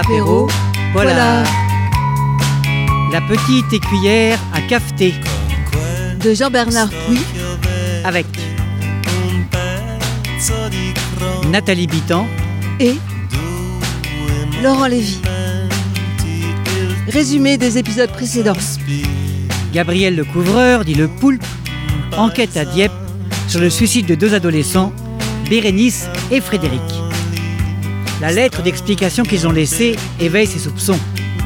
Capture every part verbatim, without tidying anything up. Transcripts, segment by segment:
l'apéro, Voilà. La petite écuyère à cafeté de Jean-Bernard Pouy avec Nathalie Bitan et Laurent Lévy. Résumé des épisodes précédents. Gabriel le couvreur, dit le poulpe, enquête à Dieppe sur le suicide de deux adolescents, Bérénice et Frédéric. La lettre d'explication qu'ils ont laissée éveille ses soupçons.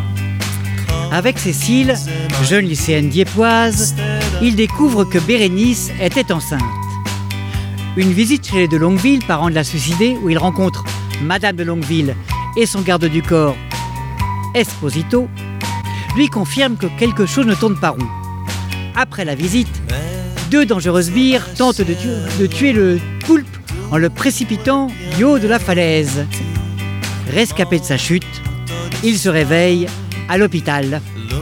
Avec Cécile, jeune lycéenne dieppoise, il découvre que Bérénice était enceinte. Une visite chez les de Longueville, parents de la suicidée, où il rencontre Madame de Longueville et son garde du corps, Esposito, lui confirme que quelque chose ne tourne pas rond. Après la visite, deux dangereuses sbires tentent de, tu- de tuer le poulpe en le précipitant du haut de la falaise. Rescapé de sa chute, il se réveille à l'hôpital.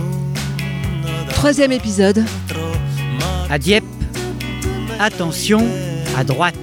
Troisième épisode. À Dieppe, attention à droite.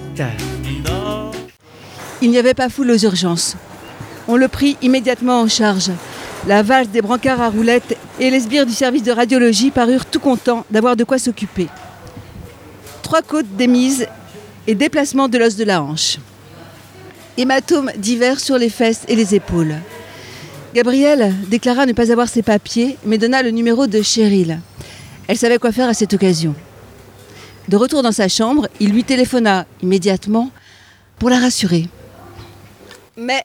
Il n'y avait pas foule aux urgences. On le prit immédiatement en charge. La valse des brancards à roulettes et les sbires du service de radiologie parurent tout contents d'avoir de quoi s'occuper. Trois côtes démises et déplacement de l'os de la hanche. Hématomes divers sur les fesses et les épaules. Gabrielle déclara ne pas avoir ses papiers, mais donna le numéro de Cheryl. Elle savait quoi faire à cette occasion. De retour dans sa chambre, il lui téléphona immédiatement pour la rassurer. Mais,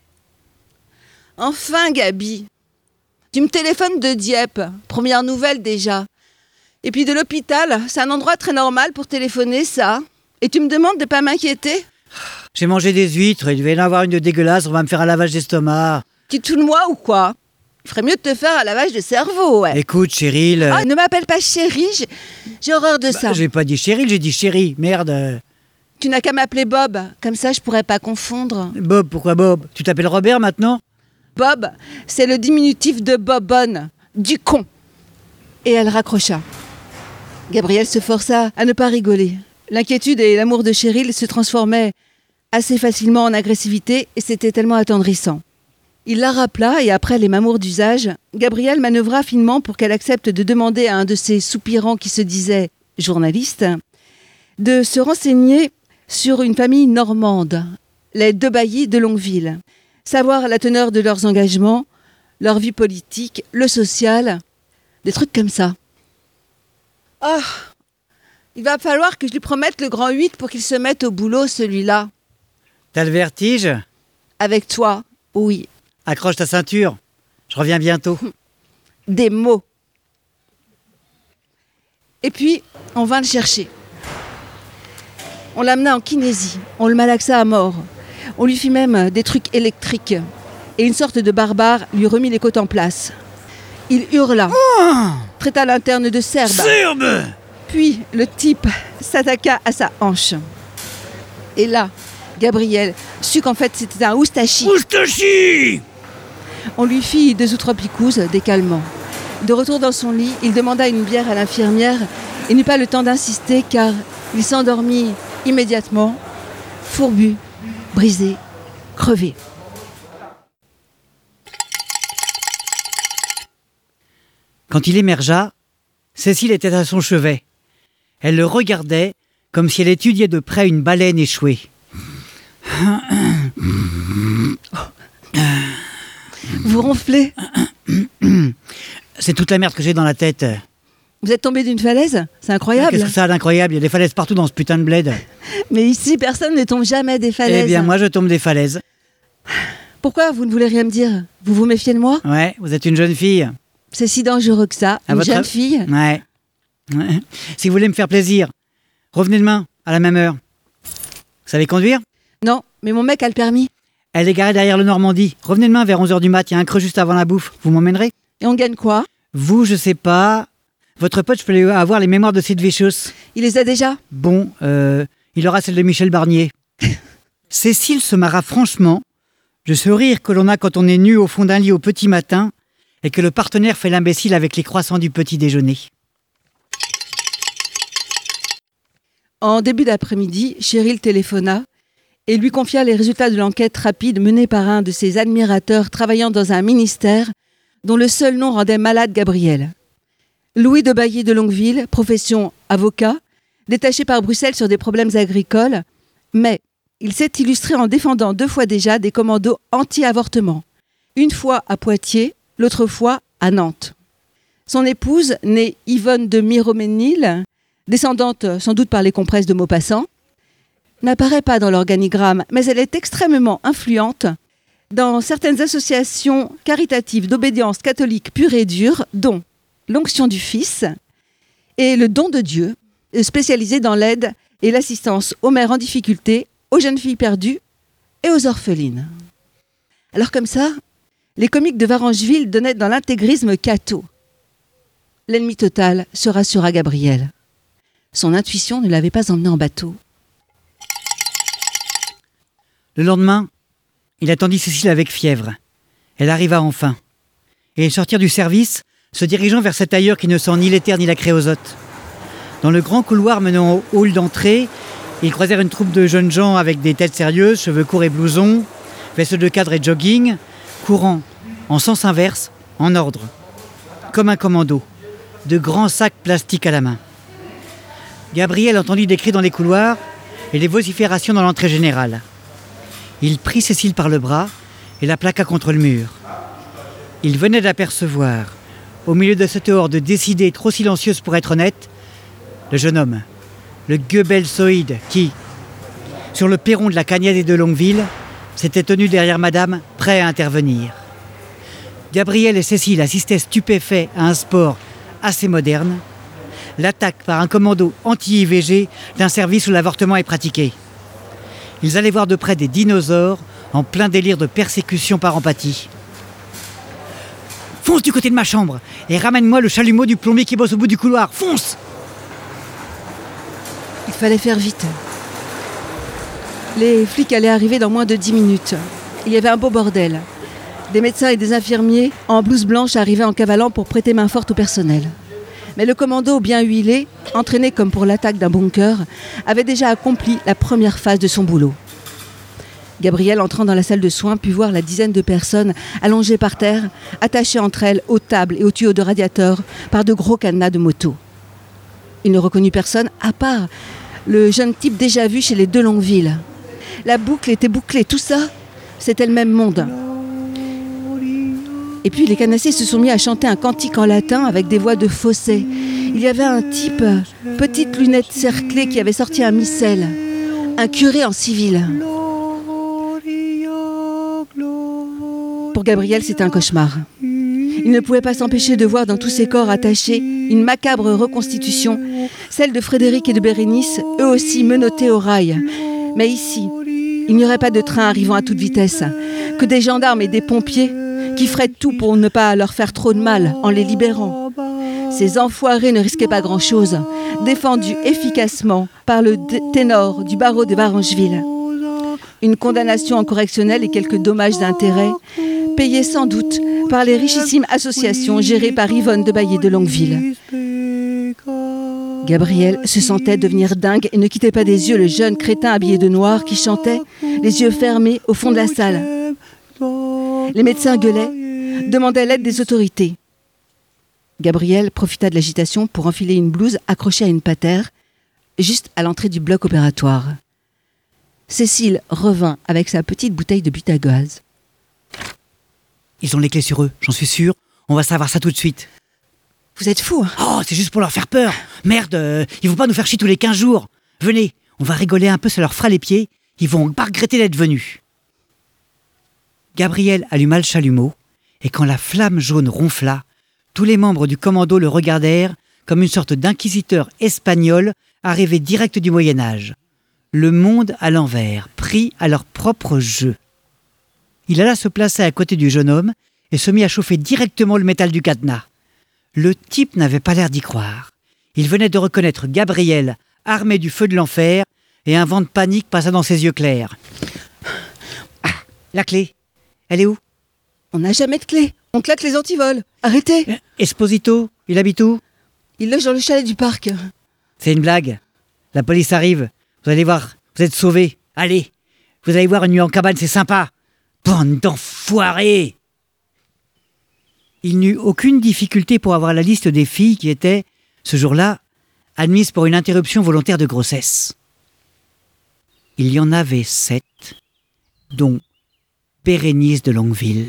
enfin Gabi, tu me téléphones de Dieppe, première nouvelle déjà. Et puis de l'hôpital, c'est un endroit très normal pour téléphoner, ça. Et tu me demandes de ne pas m'inquiéter ? J'ai mangé des huîtres, il devait y en avoir une de dégueulasse, on va me faire un lavage d'estomac. Tu te fous de moi ou quoi ? Il ferait mieux de te faire un lavage de cerveau, ouais. Écoute, Cheryl... euh, Ah, ne m'appelle pas chérie, j'ai, j'ai horreur de bah, ça. j'ai pas dit Cheryl, j'ai dit chérie, merde. euh. Tu n'as qu'à m'appeler Bob, comme ça je pourrais pas confondre. Bob, pourquoi Bob ? Tu t'appelles Robert maintenant ? Bob, c'est le diminutif de Bobonne, du con. Et elle raccrocha. Gabriel se força à ne pas rigoler. L'inquiétude et l'amour de Cheryl se transformaient assez facilement en agressivité et c'était tellement attendrissant. Il la rappela et après les mamours d'usage, Gabriel manœuvra finement pour qu'elle accepte de demander à un de ces soupirants qui se disait journaliste de se renseigner sur une famille normande, les deux baillis de Longueville. Savoir la teneur de leurs engagements, leur vie politique, le social, des trucs comme ça. Ah, il va falloir que je lui promette le grand huit pour qu'il se mette au boulot, celui-là. T'as le vertige ? Avec toi, oui. Accroche ta ceinture, je reviens bientôt. Des mots. Et puis, on vint le chercher. On l'amena en kinésie, on le malaxa à mort. On lui fit même des trucs électriques. Et une sorte de barbare lui remit les côtes en place. Il hurla, Oh, traita l'interne de serbe. Serbe ! Puis le type s'attaqua à sa hanche. Et là, Gabriel sut qu'en fait c'était un oustachi. Moustachi ! On lui fit deux ou trois picousses, des calmants. De retour dans son lit, il demanda une bière à l'infirmière et n'eut pas le temps d'insister car il s'endormit immédiatement, fourbu, brisé, crevé. Quand il émergea, Cécile était à son chevet. Elle le regardait comme si elle étudiait de près une baleine échouée. Vous ronflez ? C'est toute la merde que j'ai dans la tête. Vous êtes tombé d'une falaise ? C'est incroyable. Qu'est-ce que ça a d'incroyable ? Il y a des falaises partout dans ce putain de bled. Mais ici, personne ne tombe jamais des falaises. Eh bien, moi, je tombe des falaises. Pourquoi vous ne voulez rien me dire ? Vous vous méfiez de moi ? Ouais, vous êtes une jeune fille. C'est si dangereux que ça, À une votre jeune av- fille. Ouais. Ouais. Si vous voulez me faire plaisir, revenez demain, à la même heure. Vous savez conduire ? Non, mais mon mec a le permis. Elle est garée derrière le Normandie. Revenez demain vers onze heures du mat, il y a un creux juste avant la bouffe. Vous m'emmènerez ? Et on gagne quoi ? Vous, je sais pas. Votre pote, je peux lui avoir les mémoires de Sid Vicious. Il les a déjà ? Bon, euh, il aura celle de Michel Barnier. Cécile se marra franchement de ce rire que l'on a quand on est nu au fond d'un lit au petit matin et que le partenaire fait l'imbécile avec les croissants du petit déjeuner. En début d'après-midi, Cheryl téléphona et lui confia les résultats de l'enquête rapide menée par un de ses admirateurs travaillant dans un ministère dont le seul nom rendait malade Gabriel. Louis de Bailly de Longueville, profession avocat, détaché par Bruxelles sur des problèmes agricoles, mais il s'est illustré en défendant deux fois déjà des commandos anti-avortement. Une fois à Poitiers, l'autre fois à Nantes. Son épouse, née Yvonne de Miroménil, descendante sans doute par les compresses de Maupassant, n'apparaît pas dans l'organigramme, mais elle est extrêmement influente dans certaines associations caritatives d'obédience catholique pure et dure, dont l'Onction du Fils et le Don de Dieu, spécialisé dans l'aide et l'assistance aux mères en difficulté, aux jeunes filles perdues et aux orphelines. Alors comme ça, les comiques de Varengeville donnaient dans l'intégrisme catho. L'ennemi total se rassura Gabriel. Son intuition ne l'avait pas emmené en bateau. Le lendemain, il attendit Cécile avec fièvre. Elle arriva enfin. Et ils sortirent du service, se dirigeant vers cet ailleurs qui ne sent ni l'éther ni la créosote. Dans le grand couloir menant au hall d'entrée, ils croisèrent une troupe de jeunes gens avec des têtes sérieuses, cheveux courts et blousons, vestes de cadre et jogging, courant en sens inverse, en ordre, comme un commando, de grands sacs plastiques à la main. Gabriel entendit des cris dans les couloirs et des vociférations dans l'entrée générale. Il prit Cécile par le bras et la plaqua contre le mur. Il venait d'apercevoir, au milieu de cette horde décidée, trop silencieuse pour être honnête, le jeune homme, le Goebbelsoïde qui, sur le perron de la Cagnette et de Longueville, s'était tenu derrière madame, prêt à intervenir. Gabriel et Cécile assistaient stupéfaits à un sport assez moderne, l'attaque par un commando anti-I V G d'un service où l'avortement est pratiqué. Ils allaient voir de près des dinosaures en plein délire de persécution par empathie. « Fonce du côté de ma chambre et ramène-moi le chalumeau du plombier qui bosse au bout du couloir. Fonce !» Il fallait faire vite. Les flics allaient arriver dans moins de dix minutes. Il y avait un beau bordel. Des médecins et des infirmiers en blouse blanche arrivaient en cavalant pour prêter main forte au personnel. Mais le commando bien huilé, entraîné comme pour l'attaque d'un bunker, avait déjà accompli la première phase de son boulot. Gabriel, entrant dans la salle de soins, put voir la dizaine de personnes allongées par terre, attachées entre elles aux tables et aux tuyaux de radiateur par de gros cadenas de moto. Il ne reconnut personne, à part le jeune type déjà vu chez les deux Longueville. La boucle était bouclée, tout ça, c'était le même monde. Et puis les canassiers se sont mis à chanter un cantique en latin avec des voix de fausset. Il y avait un type, petite lunette cerclée, qui avait sorti un missel, un curé en civil. Pour Gabriel, c'était un cauchemar. Il ne pouvait pas s'empêcher de voir dans tous ces corps attachés une macabre reconstitution, celle de Frédéric et de Bérénice, eux aussi menottés au rail. Mais ici, il n'y aurait pas de train arrivant à toute vitesse, que des gendarmes et des pompiers qui feraient tout pour ne pas leur faire trop de mal en les libérant. Ces enfoirés ne risquaient pas grand-chose, défendus efficacement par le d- ténor du barreau de Varengeville. Une condamnation en correctionnel et quelques dommages d'intérêt, payés sans doute par les richissimes associations gérées par Yvonne de Bailly de Longueville. Gabriel se sentait devenir dingue et ne quittait pas des yeux le jeune crétin habillé de noir qui chantait, les yeux fermés, au fond de la salle. Les médecins gueulaient, demandaient l'aide des autorités. Gabriel profita de l'agitation pour enfiler une blouse accrochée à une patère, juste à l'entrée du bloc opératoire. Cécile revint avec sa petite bouteille de but à gaz. Ils ont les clés sur eux, j'en suis sûr. On va savoir ça tout de suite. Vous êtes fous, hein ? Oh, c'est juste pour leur faire peur. Merde, euh, ils vont pas nous faire chier tous les quinze jours. Venez, on va rigoler un peu, ça leur fera les pieds. Ils vont pas regretter d'être venus. Gabriel alluma le chalumeau, et quand la flamme jaune ronfla, tous les membres du commando le regardèrent comme une sorte d'inquisiteur espagnol arrivé direct du Moyen-Âge. Le monde à l'envers, pris à leur propre jeu. Il alla se placer à côté du jeune homme et se mit à chauffer directement le métal du cadenas. Le type n'avait pas l'air d'y croire. Il venait de reconnaître Gabriel, armé du feu de l'enfer, et un vent de panique passa dans ses yeux clairs. Ah, la clé, elle est où ? On n'a jamais de clé. On claque les antivols. Arrêtez. Esposito, il habite où ? Il loge dans le chalet du parc. C'est une blague. La police arrive. Vous allez voir, vous êtes sauvés. Allez, Vous allez voir une nuit en cabane, c'est sympa. Bande d'enfoirés !» Il n'eut aucune difficulté pour avoir la liste des filles qui étaient, ce jour-là, admises pour une interruption volontaire de grossesse. Il y en avait sept, dont Bérénice de Longueville.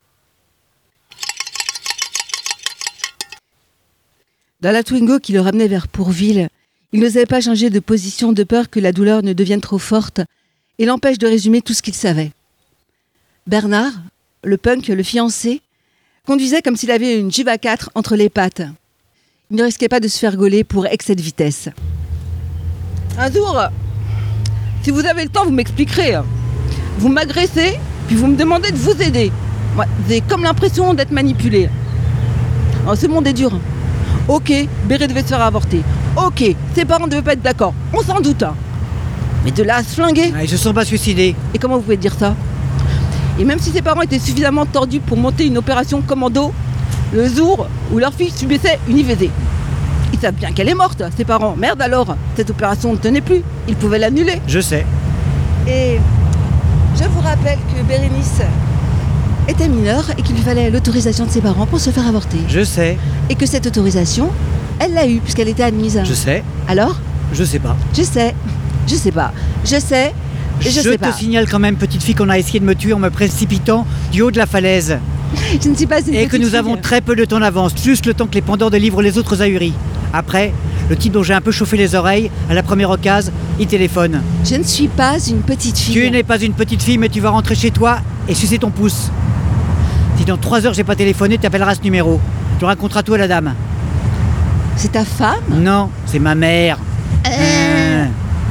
Dans la Twingo qui le ramenait vers Pourville, il n'osait pas changer de position de peur que la douleur ne devienne trop forte et l'empêche de résumer tout ce qu'il savait. Bernard, le punk, le fiancé, conduisait comme s'il avait une Juve à quatre entre les pattes. Il ne risquait pas de se faire gauler pour excès de vitesse. Un jour, si vous avez le temps, vous m'expliquerez. Vous m'agressez, puis vous me demandez de vous aider. Ouais, j'ai comme l'impression d'être manipulé. Oh, ce monde est dur. Ok, Béré devait se faire avorter. Ok, ses parents ne devaient pas être d'accord. On s'en doute. Hein. Mais de là à se flinguer. Ah, ils se sont pas suicidés. Et comment vous pouvez dire ça? Et même si ses parents étaient suffisamment tordus pour monter une opération commando, le jour où leur fille subissait une I V G, ils savent bien qu'elle est morte, ses parents. Merde alors, cette opération ne tenait plus. Ils pouvaient l'annuler. Je sais. Et je vous rappelle que Bérénice était mineure et qu'il lui fallait l'autorisation de ses parents pour se faire avorter. Je sais. Et que cette autorisation, elle l'a eue puisqu'elle était admise. Je sais. Alors? Je sais pas. Je sais. Je sais pas. Je sais. Je, je sais te pas. signale quand même, petite fille, qu'on a essayé de me tuer en me précipitant du haut de la falaise. Je ne suis pas une Et que nous fille. avons très peu de temps d'avance, juste le temps que les pendants délivrent les autres ahuris. Après, le type dont j'ai un peu chauffé les oreilles, à la première occasion, il téléphone. Je ne suis pas une petite fille. Tu n'es pas une petite fille, mais tu vas rentrer chez toi et sucer ton pouce. Si dans trois heures j'ai pas téléphoné, tu appelleras ce numéro. Tu raconteras tout à la dame. C'est ta femme? Non, c'est ma mère. Euh... Mmh.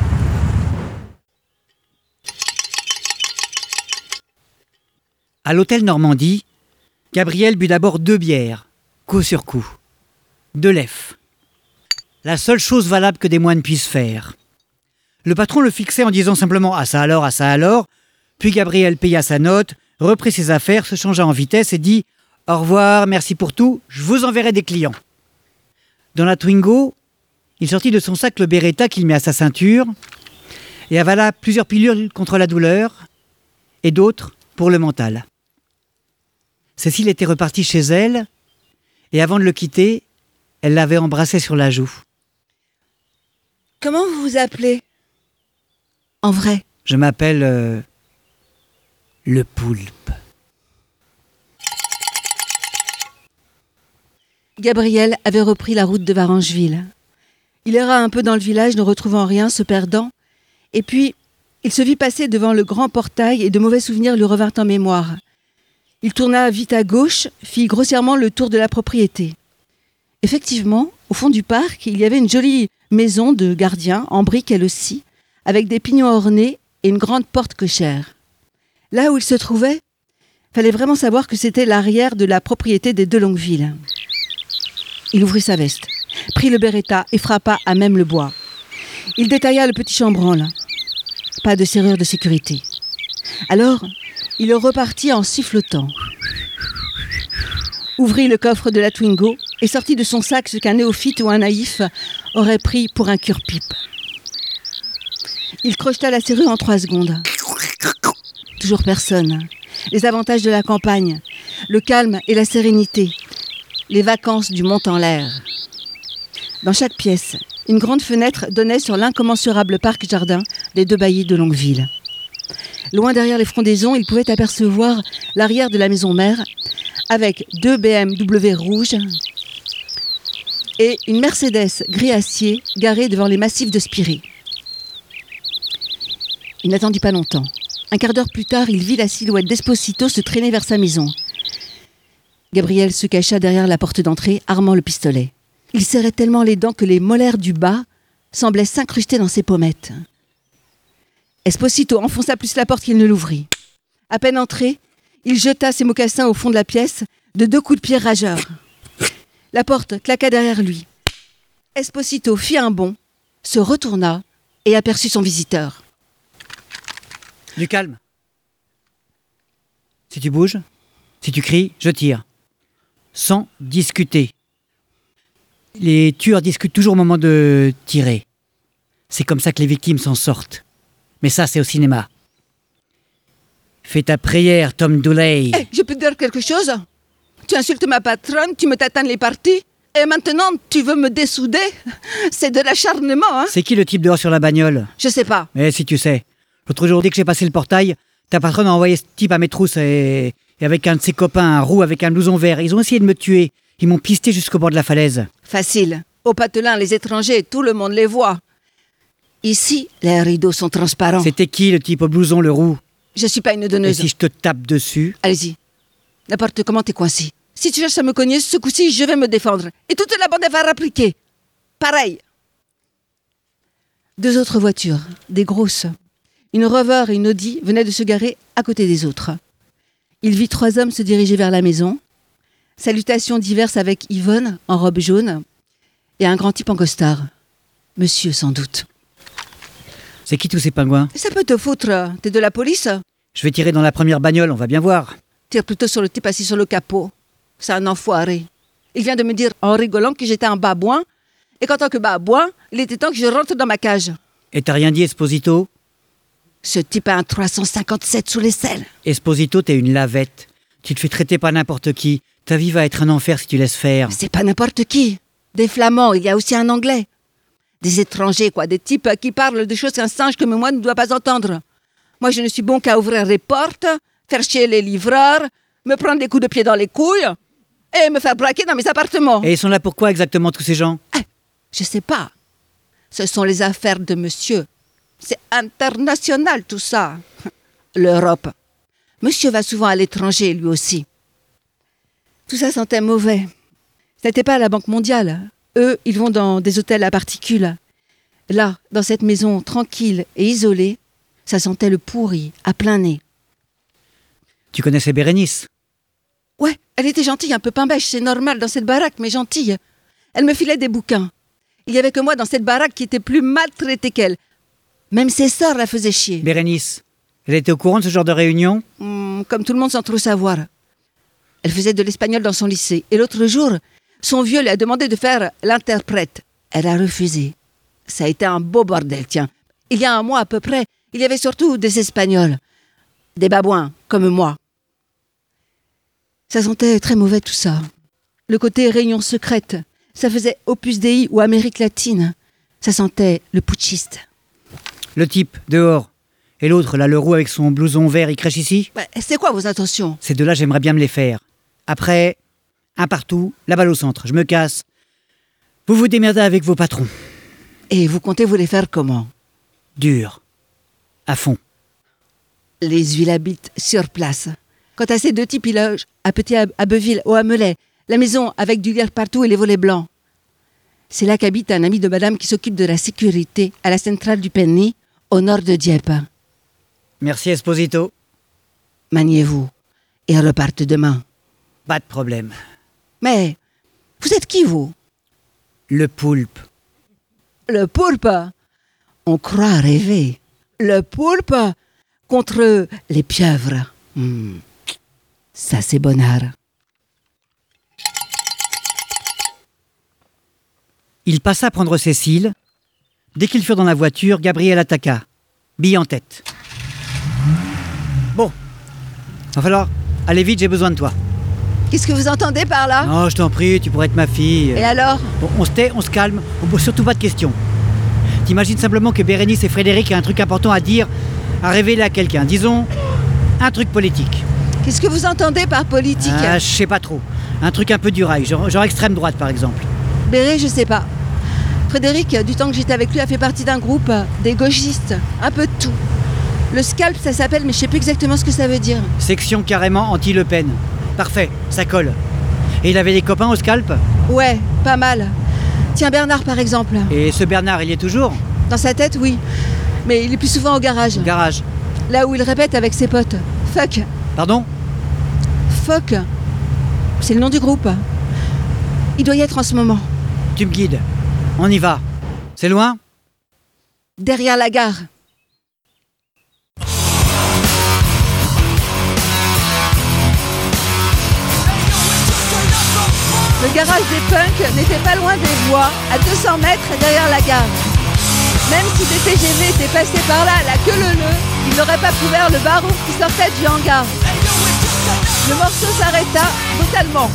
À l'hôtel Normandie, Gabriel but d'abord deux bières, coup sur coup. Deux lèvres. La seule chose valable que des moines puissent faire. Le patron le fixait en disant simplement « à ça alors, à ça alors », puis Gabriel paya sa note, reprit ses affaires, se changea en vitesse et dit « au revoir, merci pour tout, je vous enverrai des clients ». Dans la Twingo, il sortit de son sac le Beretta qu'il mit à sa ceinture et avala plusieurs pilules contre la douleur et d'autres pour le mental. Cécile était repartie chez elle et avant de le quitter, elle l'avait embrassé sur la joue. « Comment vous vous appelez? En vrai? » Je m'appelle euh, le Poulpe. Gabriel avait repris la route de Varangeville. Il erra un peu dans le village, ne retrouvant rien, se perdant. Et puis, il se vit passer devant le grand portail et de mauvais souvenirs lui revinrent en mémoire. Il tourna vite à gauche, fit grossièrement le tour de la propriété. Effectivement, au fond du parc, il y avait une jolie maison de gardien, en briques elle aussi, avec des pignons ornés et une grande porte cochère. Là où il se trouvait, fallait vraiment savoir que c'était l'arrière de la propriété des de Longueville. Il ouvrit sa veste, prit le Beretta et frappa à même le bois. Il détailla le petit chambranle. Pas de serrure de sécurité. Alors, il repartit en sifflotant. Ouvrit le coffre de la Twingo et sortit de son sac ce qu'un néophyte ou un naïf aurait pris pour un cure-pipe. Il crocheta la serrure en trois secondes. Toujours personne. Les avantages de la campagne, le calme et la sérénité, les vacances du mont en l'air. Dans chaque pièce, une grande fenêtre donnait sur l'incommensurable parc-jardin des deux baillis de Longueville. Loin derrière les frondaisons, il pouvait apercevoir l'arrière de la maison mère avec deux B M W rouges et une Mercedes gris acier garée devant les massifs de Spiré. Il n'attendit pas longtemps. Un quart d'heure plus tard, il vit la silhouette d'Esposito se traîner vers sa maison. Gabriel se cacha derrière la porte d'entrée, armant le pistolet. Il serrait tellement les dents que les molaires du bas semblaient s'incruster dans ses pommettes. Esposito enfonça plus la porte qu'il ne l'ouvrit. À peine entré, il jeta ses mocassins au fond de la pièce de deux coups de pied rageurs. La porte claqua derrière lui. Esposito fit un bond, se retourna et aperçut son visiteur. Du calme. Si tu bouges, si tu cries, je tire. Sans discuter. Les tueurs discutent toujours au moment de tirer. C'est comme ça que les victimes s'en sortent. Mais ça, c'est au cinéma. Fais ta prière, Tom Dooley. Eh, je peux te dire quelque chose? Tu insultes ma patronne, tu me tatanes les parties, et maintenant tu veux me dessouder? C'est de l'acharnement, hein? C'est qui le type dehors sur la bagnole? Je sais pas. Mais si tu sais. L'autre jour, dès que j'ai passé le portail, ta patronne a envoyé ce type à mes trousses et, et avec un de ses copains, un roux avec un blouson vert. Ils ont essayé de me tuer. Ils m'ont pisté jusqu'au bord de la falaise. Facile. Au Patelin, les étrangers, tout le monde les voit. Ici, les rideaux sont transparents. C'était qui le type au blouson, le roux? Je suis pas une Et donneuse. si je te tape dessus? Allez-y. N'importe comment, t'es coincé. Si tu cherches à me cogner, ce coup-ci, je vais me défendre. Et toute la bande va répliquer. Pareil. Deux autres voitures, des grosses. Une Rover et une Audi venaient de se garer à côté des autres. Il vit trois hommes se diriger vers la maison. Salutations diverses avec Yvonne, en robe jaune, et un grand type en costard. Monsieur, sans doute. C'est qui tous ces pingouins? Ça peut te foutre. T'es de la police? Je vais tirer dans la première bagnole, on va bien voir. Tire plutôt sur le type assis sur le capot. C'est un enfoiré. Il vient de me dire en rigolant que j'étais un babouin et qu'en tant que babouin, il était temps que je rentre dans ma cage. Et t'as rien dit, Esposito? Ce type a un trois cent cinquante-sept sous l'aisselle. Esposito, t'es une lavette. Tu te fais traiter par n'importe qui. Ta vie va être un enfer si tu laisses faire. C'est pas n'importe qui. Des Flamands, il y a aussi un Anglais. Des étrangers, quoi. Des types qui parlent de choses qu'un singe comme moi ne doit pas entendre. Moi, je ne suis bon qu'à ouvrir les portes, faire chier les livreurs, me prendre des coups de pied dans les couilles et me faire braquer dans mes appartements. Et ils sont là pour quoi exactement, tous ces gens? Ah, je sais pas. Ce sont les affaires de monsieur. C'est international, tout ça. L'Europe. Monsieur va souvent à l'étranger, lui aussi. Tout ça sentait mauvais. Ce n'était pas à la Banque mondiale. Eux, ils vont dans des hôtels à particules. Là, dans cette maison tranquille et isolée, ça sentait le pourri, à plein nez. Tu connaissais Bérénice? Ouais, elle était gentille, un peu pain-bêche, c'est normal dans cette baraque, mais gentille. Elle me filait des bouquins. Il y avait que moi dans cette baraque qui était plus maltraitée qu'elle. Même ses sœurs la faisaient chier. Bérénice, elle était au courant de ce genre de réunion? Mmh, comme tout le monde sans trop savoir. Elle faisait de l'espagnol dans son lycée. Et l'autre jour, son vieux lui a demandé de faire l'interprète. Elle a refusé. Ça a été un beau bordel, tiens. Il y a un mois à peu près, il y avait surtout des Espagnols. Des babouins, comme moi. Ça sentait très mauvais tout ça. Le côté réunion secrète, ça faisait Opus Dei ou Amérique latine. Ça sentait le putschiste. Le type, dehors. Et l'autre, là, le roux avec son blouson vert, il crèche ici? Bah, c'est quoi vos intentions? Ces deux-là, j'aimerais bien me les faire. Après, un partout, la balle au centre. Je me casse. Vous vous démerdez avec vos patrons. Et vous comptez vous les faire comment? Dur. À fond. Les huiles habitent sur place. Quant à ces deux types, ils logent à Petit Abbeville, au Hamelet, la maison avec du lierre partout et les volets blancs. C'est là qu'habite un ami de madame qui s'occupe de la sécurité à la centrale du Penny, au nord de Dieppe. Merci, Esposito. Maniez-vous et repartent demain. Pas de problème. Mais vous êtes qui, vous? Le poulpe. Le poulpe? On croit rêver. Le poulpe contre les pieuvres. Mmh. Ça, c'est bonheur. Il passa prendre Cécile. Dès qu'ils furent dans la voiture, Gabriel attaqua. Bille en tête. Bon. Va falloir aller vite, j'ai besoin de toi. Qu'est-ce que vous entendez par là? Non, je t'en prie, tu pourrais être ma fille. Et alors? Bon, on se tait, on se calme, on pose surtout pas de questions. T'imagines simplement que Bérénice et Frédéric ont un truc important à dire, à révéler à quelqu'un. Disons, un truc politique. Qu'est-ce que vous entendez par politique? Ah, je sais pas trop. Un truc un peu du rail, genre, genre extrême droite par exemple. Béré, je sais pas. Frédéric, du temps que j'étais avec lui, a fait partie d'un groupe, des gauchistes, un peu de tout. Le scalp, ça s'appelle, mais je sais plus exactement ce que ça veut dire. Section carrément anti-Le Pen. Parfait, ça colle. Et il avait des copains au scalp? Ouais, pas mal. Tiens, Bernard par exemple. Et ce Bernard, il y est toujours? Dans sa tête, oui. Mais il est plus souvent au garage. Garage. Là où il répète avec ses potes. Fuck. Pardon? Fuck. C'est le nom du groupe. Il doit y être en ce moment. Tu me guides. On y va. C'est loin? Derrière la gare. Le garage des punks n'était pas loin des voies, à deux cents mètres derrière la gare. Même si des T G V étaient passés par là, la queue leu-leu, ils n'auraient pas couvert le barouf qui sortait du hangar. Le morceau s'arrêta brutalement.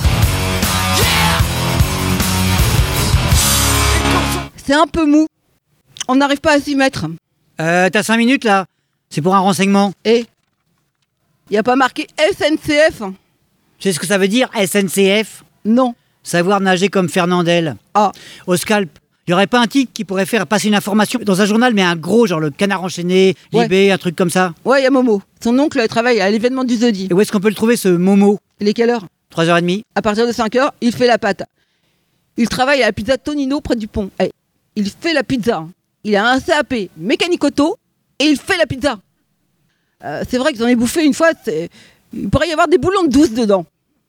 C'est un peu mou. On n'arrive pas à s'y mettre. Euh, t'as cinq minutes là? C'est pour un renseignement. Et il n'y a pas marqué S N C F? Tu sais ce que ça veut dire, S N C F? Non. Savoir nager comme Fernandel. Ah. Au scalp. Il n'y aurait pas un type qui pourrait faire passer une information dans un journal, mais un gros, genre le Canard enchaîné, Ouais. Libé, un truc comme ça? Ouais, il y a Momo. Son oncle travaille à l'événement du Zodi. Et où est-ce qu'on peut le trouver, ce Momo? Il est quelle heure? trois heures trente? À partir de cinq heures, il fait la pâte. Il travaille à la pizza Tonino près du pont. Eh, il fait la pizza. Il a un C A P mécanique auto et il fait la pizza. Euh, c'est vrai que j'en ai bouffé une fois, c'est... il pourrait y avoir des boulons de douce dedans.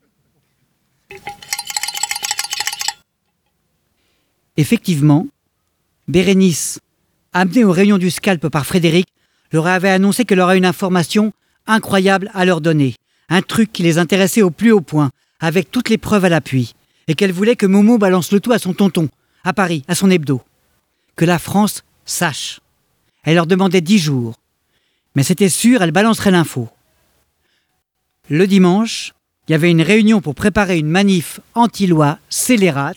Effectivement, Bérénice, amenée aux réunions du scalp par Frédéric, leur avait annoncé qu'elle aurait une information incroyable à leur donner. Un truc qui les intéressait au plus haut point, avec toutes les preuves à l'appui. Et qu'elle voulait que Momo balance le tout à son tonton, à Paris, à son hebdo. Que la France sache. Elle leur demandait dix jours. Mais c'était sûr, elle balancerait l'info. Le dimanche, il y avait une réunion pour préparer une manif anti-loi scélérate.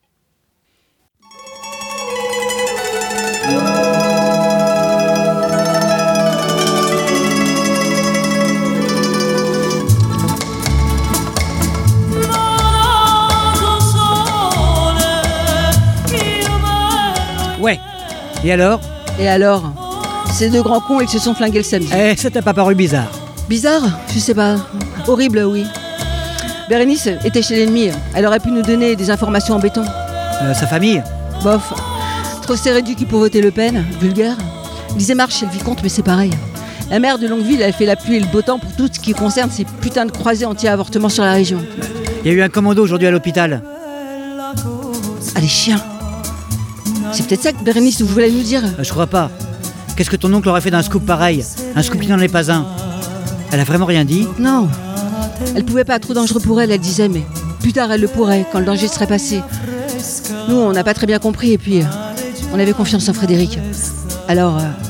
Ouais. Et alors? Et alors? Ces deux grands cons, ils se sont flingués le samedi. Eh, ça t'a pas paru bizarre? Bizarre? Je sais pas. Horrible, oui. Bérénice était chez l'ennemi. Elle aurait pu nous donner des informations en béton. Euh, sa famille? Bof. Trop serré du cul pour voter Le Pen. Vulgaire. Lisez Marche chez le vicomte, mais c'est pareil. La maire de Longueville, elle fait la pluie et le beau temps pour tout ce qui concerne ces putains de croisés anti-avortement sur la région. Il y a eu un commando aujourd'hui à l'hôpital. Ah, les chiens. C'est peut-être ça que Bérénice voulait nous dire. Euh, je crois pas. Qu'est-ce que ton oncle aurait fait d'un scoop pareil? Un scoop qui n'en est pas un. Elle a vraiment rien dit? Non. Elle pouvait pas, trop dangereux pour elle, elle disait, mais plus tard elle le pourrait, quand le danger serait passé. Nous, on n'a pas très bien compris, et puis, euh, on avait confiance en Frédéric. Alors... Euh...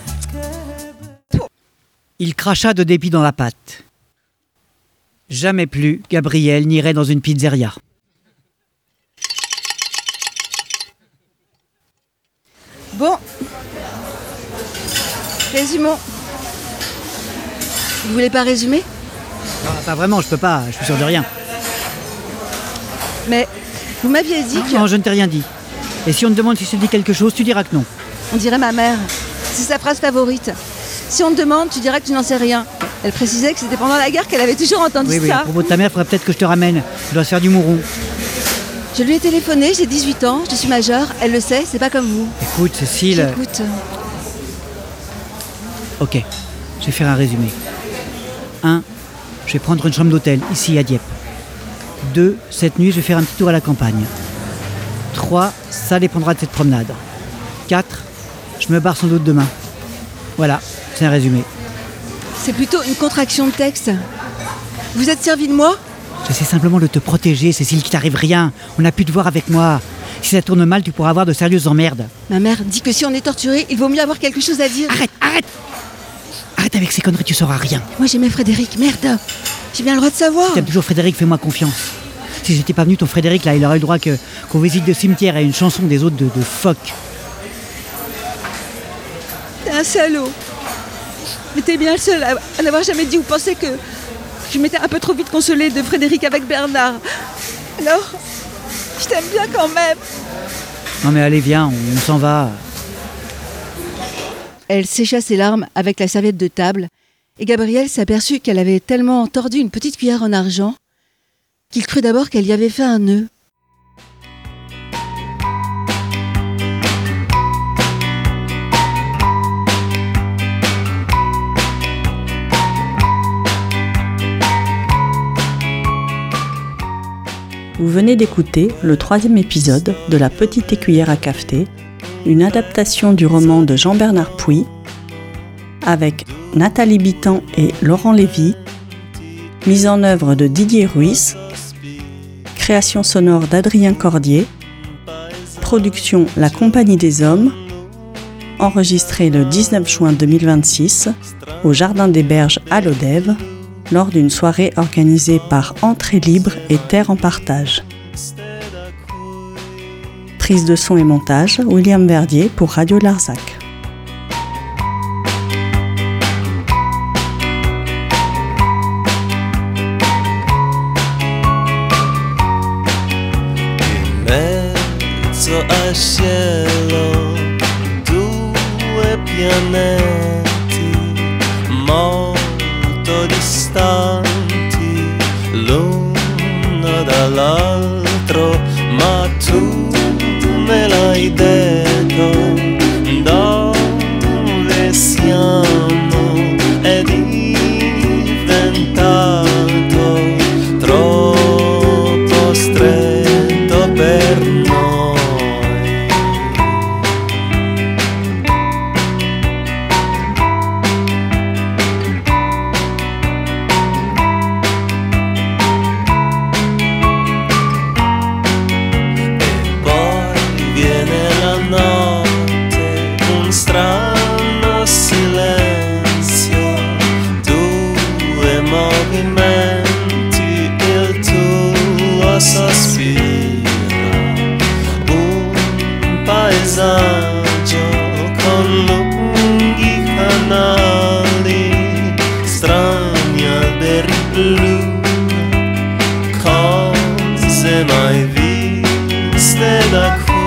Il cracha de dépit dans la pâte. Jamais plus Gabriel n'irait dans une pizzeria. Bon. Résumons. Vous voulez pas résumer? Ah, pas vraiment, je peux pas, je suis sûr de rien. Mais vous m'aviez dit que... Non, je ne t'ai rien dit. Et si on te demande si je te dis quelque chose, tu diras que non. On dirait ma mère. C'est sa phrase favorite. Si on te demande, tu diras que tu n'en sais rien. Elle précisait que c'était pendant la guerre qu'elle avait toujours entendu Oui, oui, ça. à propos de ta mère, il faudrait peut-être que je te ramène. Je dois se faire du mouron. Je lui ai téléphoné, j'ai dix-huit ans, je suis majeure, elle le sait, c'est pas comme vous. Écoute, Cécile... J'écoute. Ok, je vais faire un résumé. un. Je vais prendre une chambre d'hôtel, ici à Dieppe. deux. Cette nuit, je vais faire un petit tour à la campagne. trois. Ça dépendra de cette promenade. quatre. Je me barre sans doute demain. Voilà, c'est un résumé. C'est plutôt une contraction de texte. Vous êtes servi de moi? J'essaie simplement de te protéger, Cécile, qu'il t'arrive rien. On n'a plus de voir avec moi. Si ça tourne mal, tu pourras avoir de sérieuses emmerdes. Ma mère dit que si on est torturé, il vaut mieux avoir quelque chose à dire. Arrête, arrête Arrête avec ces conneries, tu sauras rien. Moi j'aimais Frédéric, merde. J'ai bien le droit de savoir. T'aimes toujours Frédéric, fais-moi confiance. Si j'étais pas venu, ton Frédéric, là, il aurait eu le droit que, qu'on visite le cimetière et une chanson des autres de, de phoques. T'es un salaud. Mais t'es bien le seul à, à n'avoir jamais dit ou pensé que je m'étais un peu trop vite consolée de Frédéric avec Bernard. Alors, je t'aime bien quand même. Non mais allez, viens, on, on s'en va. Elle sécha ses larmes avec la serviette de table et Gabriel s'aperçut qu'elle avait tellement tordu une petite cuillère en argent qu'il crut d'abord qu'elle y avait fait un nœud. Vous venez d'écouter le troisième épisode de La Petite Écuyère à cafeter, une adaptation du roman de Jean-Bernard Puy, avec Nathalie Bittan et Laurent Lévy, mise en œuvre de Didier Ruiz, création sonore d'Adrien Cordier, production La Compagnie des Hommes, enregistré le dix-neuf juin deux mille vingt-six au Jardin des Berges à Lodève, lors d'une soirée organisée par Entrée Libre et Terre en Partage. Prise de son et montage, William Verdier pour Radio Larzac. In mezzo al cielo due pianeti molto distanti l'uno dall'altro, ma tu me l'hai detto dove siamo, è diventato troppo stretto per noi. Strano silenzio, due movimenti, il tuo sospiro, un paesaggio con lunghi canali, strani alberi blu, cose mai viste da qui.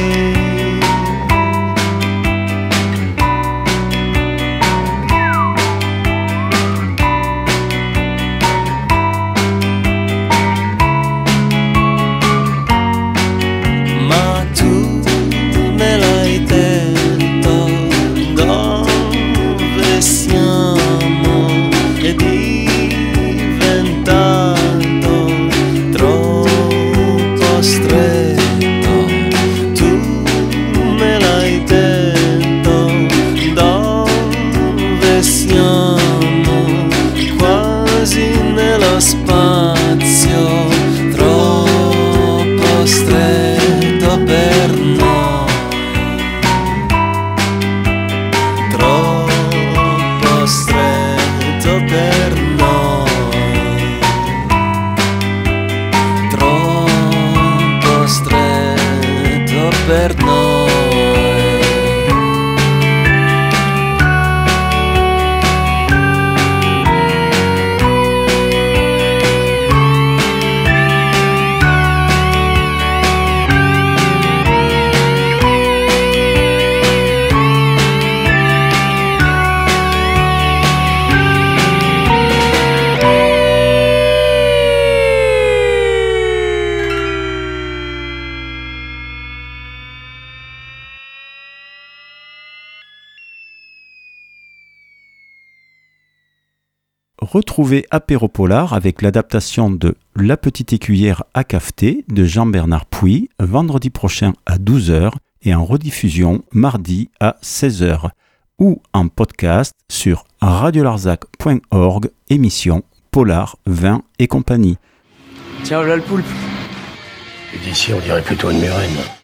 Retrouvez Apéro Polar avec l'adaptation de La Petite Écuyère à cafeter de Jean-Bernard Pouy vendredi prochain à douze heures et en rediffusion mardi à seize heures ou en podcast sur radiolarzac point org, émission Polar, vin et compagnie. Tiens, voilà le poulpe. Et d'ici, on dirait plutôt une murène.